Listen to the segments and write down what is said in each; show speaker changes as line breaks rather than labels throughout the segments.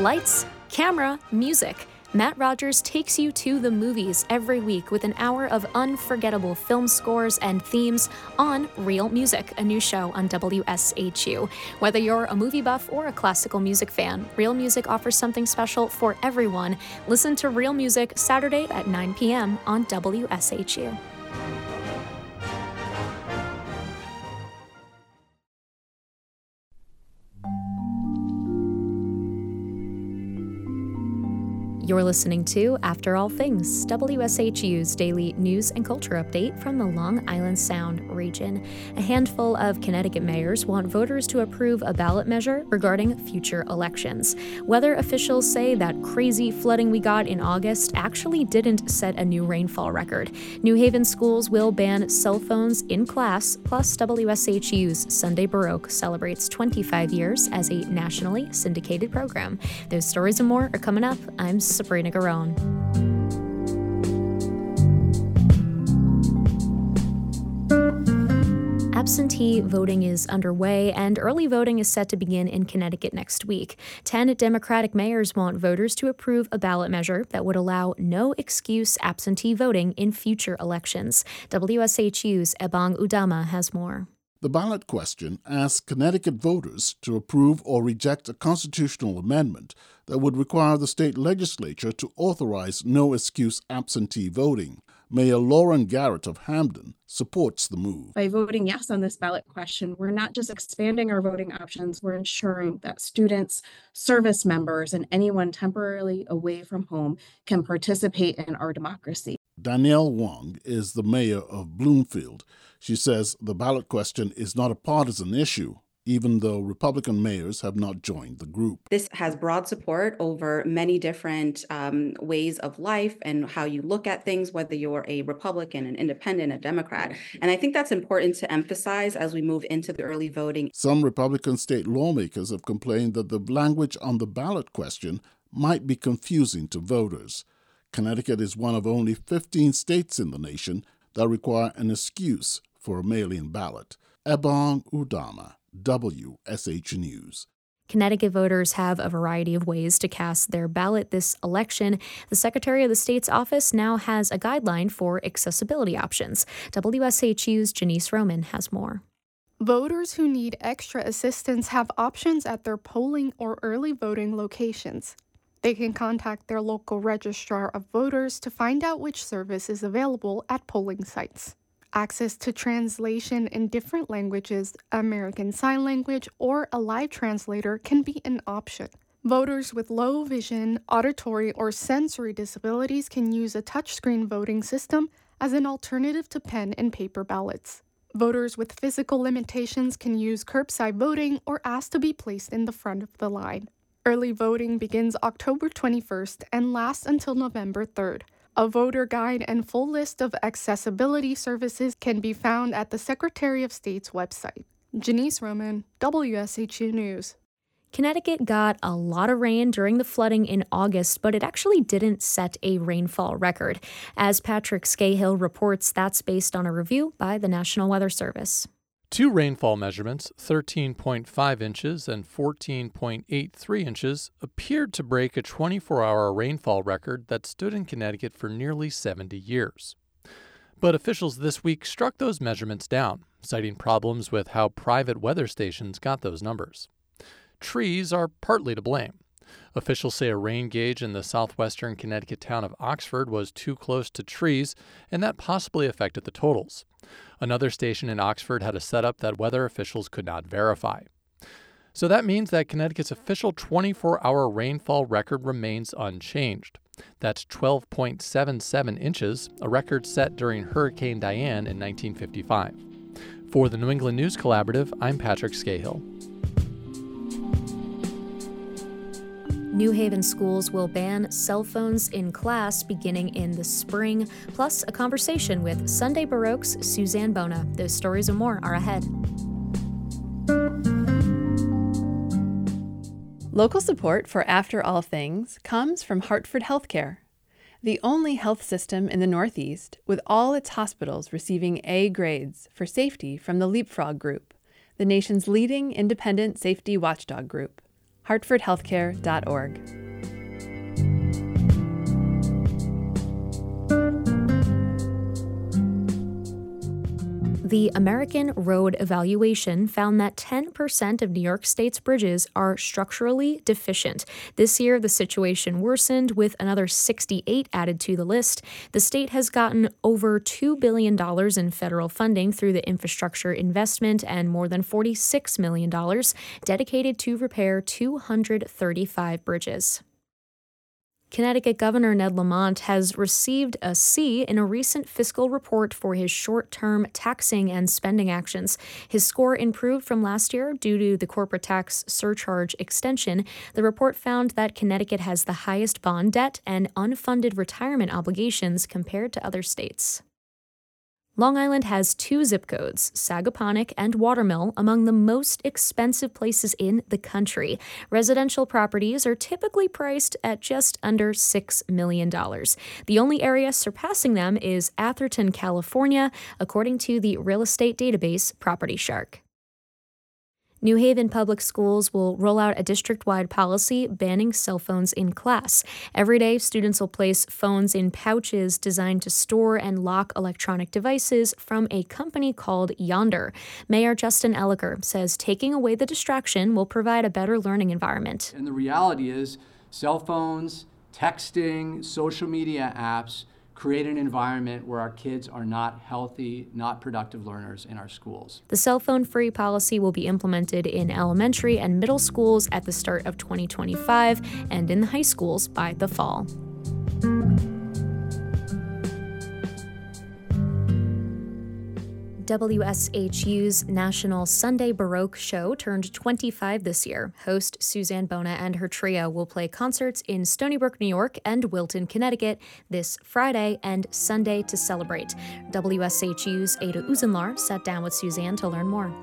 Lights, camera, music. Matt Rogers takes you to the movies every week with an hour of unforgettable film scores and themes on Real Music, a new show on WSHU. Whether you're a movie buff or a classical music fan, Real Music offers something special for everyone. Listen to Real Music Saturday at 9 p.m. on WSHU. You're listening to After All Things, WSHU's daily news and culture update from the Long Island Sound region. A handful of Connecticut mayors want voters to approve a ballot measure regarding future elections. Weather officials say that crazy flooding we got in August actually didn't set a new rainfall record. New Haven schools will ban cell phones in class, plus WSHU's Sunday Baroque celebrates 25 years as a nationally syndicated program. Those stories and more are coming up. I'm Sabrina Garone. Absentee voting is underway, and early voting is set to begin in Connecticut next week. 10 Democratic mayors want voters to approve a ballot measure that would allow no-excuse absentee voting in future elections. WSHU's Ebong Udama has more.
The ballot question asks Connecticut voters to approve or reject a constitutional amendment that would require the state legislature to authorize no-excuse absentee voting. Mayor Lauren Garrett of Hamden supports the move.
By voting yes on this ballot question, we're not just expanding our voting options, we're ensuring that students, service members, and anyone temporarily away from home can participate in our democracy.
Danielle Wong is the mayor of Bloomfield. She says the ballot question is not a partisan issue, even though Republican mayors have not joined the group.
This has broad support over many different ways of life and how you look at things, whether you're a Republican, an independent, a Democrat. And I think that's important to emphasize as we move into the early voting.
Some Republican state lawmakers have complained that the language on the ballot question might be confusing to voters. Connecticut is one of only 15 states in the nation that require an excuse for a mail-in ballot. Ebong Udama, WSH News.
Connecticut voters have a variety of ways to cast their ballot this election. The Secretary of the State's office now has a guideline for accessibility options. WSHU's Janice Roman has more.
Voters who need extra assistance have options at their polling or early voting locations. They can contact their local registrar of voters to find out which service is available at polling sites. Access to translation in different languages, American Sign Language, or a live translator can be an option. Voters with low vision, auditory, or sensory disabilities can use a touchscreen voting system as an alternative to pen and paper ballots. Voters with physical limitations can use curbside voting or ask to be placed in the front of the line. Early voting begins October 21st and lasts until November 3rd. A voter guide and full list of accessibility services can be found at the Secretary of State's website. Janice Roman, WSHU News.
Connecticut got a lot of rain during the flooding in August, but it actually didn't set a rainfall record. As Patrick Scahill reports, that's based on a review by the National Weather Service.
Two rainfall measurements, 13.5 inches and 14.83 inches, appeared to break a 24-hour rainfall record that stood in Connecticut for nearly 70 years. But officials this week struck those measurements down, citing problems with how private weather stations got those numbers. Trees are partly to blame. Officials say a rain gauge in the southwestern Connecticut town of Oxford was too close to trees, and that possibly affected the totals. Another station in Oxford had a setup that weather officials could not verify. So that means that Connecticut's official 24-hour rainfall record remains unchanged. That's 12.77 inches, a record set during Hurricane Diane in 1955. For the New England News Collaborative, I'm Patrick Scahill.
New Haven schools will ban cell phones in class beginning in the spring, plus a conversation with Sunday Baroque's Suzanne Bona. Those stories and more are ahead.
Local support for After All Things comes from Hartford Healthcare, the only health system in the Northeast with all its hospitals receiving A grades for safety from the Leapfrog Group, the nation's leading independent safety watchdog group. hartfordhealthcare.org.
The American Road Evaluation found that 10% of New York State's bridges are structurally deficient. This year, the situation worsened with another 68 added to the list. The state has gotten over $2 billion in federal funding through the infrastructure investment and more than $46 million dedicated to repair 235 bridges. Connecticut Governor Ned Lamont has received a C in a recent fiscal report for his short-term taxing and spending actions. His score improved from last year due to the corporate tax surcharge extension. The report found that Connecticut has the highest bond debt and unfunded retirement obligations compared to other states. Long Island has 2 zip codes, Sagaponack and Watermill, among the most expensive places in the country. Residential properties are typically priced at just under $6 million. The only area surpassing them is Atherton, California, according to the real estate database Property Shark. New Haven Public Schools will roll out a district-wide policy banning cell phones in class. Every day, students will place phones in pouches designed to store and lock electronic devices from a company called Yonder. Mayor Justin Elicker says taking away the distraction will provide a better learning environment.
And the reality is, cell phones, texting, social media apps create an environment where our kids are not healthy, not productive learners in our schools.
The cell phone-free policy will be implemented in elementary and middle schools at the start of 2025 and in the high schools by the fall. WSHU's National Sunday Baroque Show turned 25 this year. Host Suzanne Bona and her trio will play concerts in Stony Brook, New York and Wilton, Connecticut this Friday and Sunday to celebrate. WSHU's Ada Uzenlar sat down with Suzanne to learn more.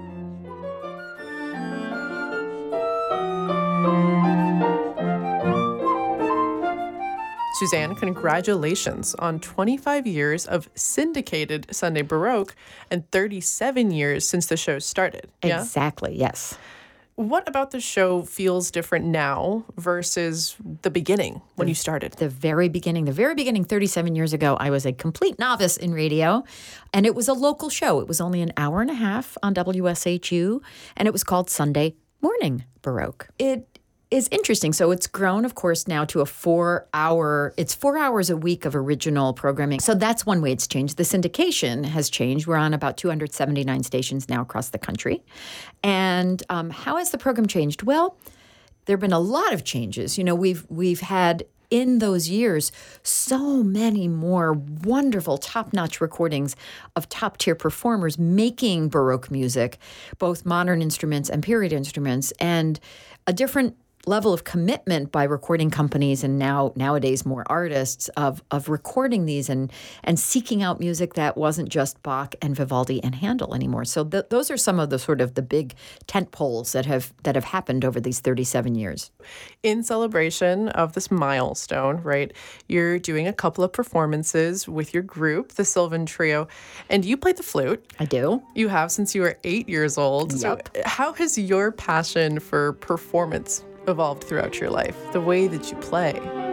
Suzanne, congratulations on 25 years of syndicated Sunday Baroque and 37 years since the show started.
Yeah? Exactly, yes.
What about the show feels different now versus the beginning when you started?
The very beginning, 37 years ago, I was a complete novice in radio, and it was a local show. It was only an hour and a half on WSHU, and it was called Sunday Morning Baroque. It is interesting. So it's grown, of course, now to it's 4 hours a week of original programming. So that's one way it's changed. The syndication has changed. We're on about 279 stations now across the country. And how has the program changed? Well, there have been a lot of changes. You know, we've had in those years so many more wonderful top-notch recordings of top-tier performers making Baroque music, both modern instruments and period instruments, and a different level of commitment by recording companies and nowadays more artists of recording these and seeking out music that wasn't just Bach and Vivaldi and Handel anymore. So those are some of the sort of the big tent poles that have happened over these 37 years.
In celebration of this milestone, right, you're doing a couple of performances with your group, the Sylvan Trio, and you play the flute.
I do.
You have since you were 8 years old.
Yep.
So how has your passion for performance evolved throughout your life, the way that you play?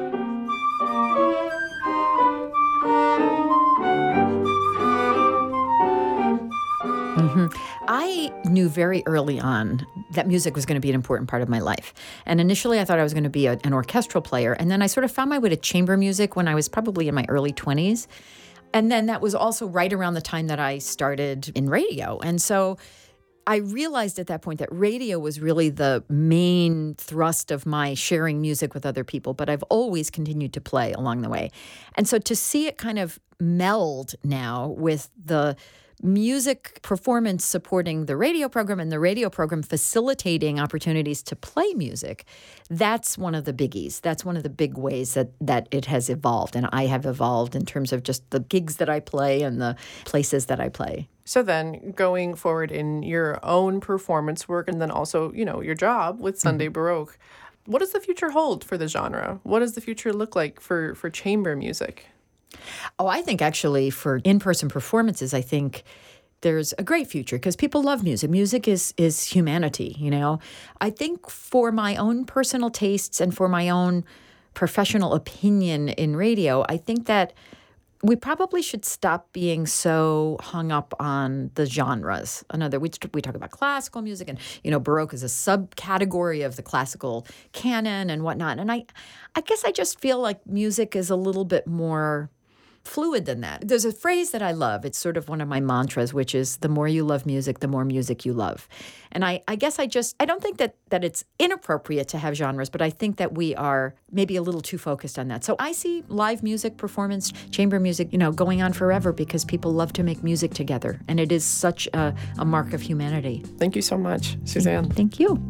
I knew very early on that music was going to be an important part of my life. And initially I thought I was going to be an orchestral player. And then I sort of found my way to chamber music when I was probably in my early 20s. And then that was also right around the time that I started in radio. And so I realized at that point that radio was really the main thrust of my sharing music with other people, but I've always continued to play along the way. And so to see it kind of meld now with the music performance supporting the radio program and the radio program facilitating opportunities to play music, that's one of the biggies. That's one of the big ways that it has evolved. And I have evolved in terms of just the gigs that I play and the places that I play.
So then going forward in your own performance work and then also, you know, your job with Sunday Baroque, what does the future hold for the genre? What does the future look like for chamber music?
Oh, I think actually for in-person performances, I think there's a great future because people love music. Music is humanity, you know. I think for my own personal tastes and for my own professional opinion in radio, I think that we probably should stop being so hung up on the genres. We talk about classical music, and Baroque is a subcategory of the classical canon and whatnot. And I guess I just feel like music is a little bit more fluid than that. There's a phrase that I love. It's sort of one of my mantras, which is the more you love music, the more music you love. And I guess I don't think that it's inappropriate to have genres, but I think that we are maybe a little too focused on that. So I see live music, performance, chamber music, going on forever because people love to make music together. And it is such a mark of humanity.
Thank you so much, Suzanne.
Thank you.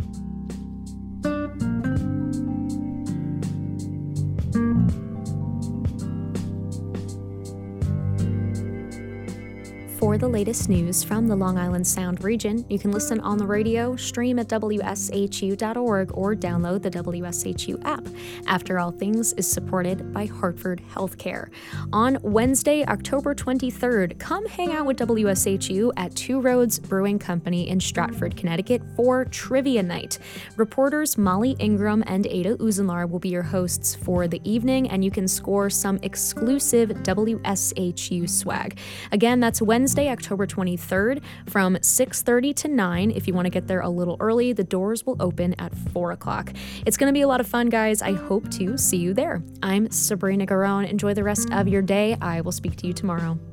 For the latest news from the Long Island Sound region, you can listen on the radio, stream at WSHU.org, or download the WSHU app. After All Things is supported by Hartford Healthcare. On Wednesday, October 23rd, come hang out with WSHU at Two Roads Brewing Company in Stratford, Connecticut for Trivia Night. Reporters Molly Ingram and Ada Uzenlar will be your hosts for the evening, and you can score some exclusive WSHU swag. Again, that's Wednesday, October 23rd from 6:30 to 9. If you want to get there a little early, the doors will open at 4 o'clock. It's going to be a lot of fun, guys. I hope to see you there. I'm Sabrina Garone. Enjoy the rest of your day. I will speak to you tomorrow.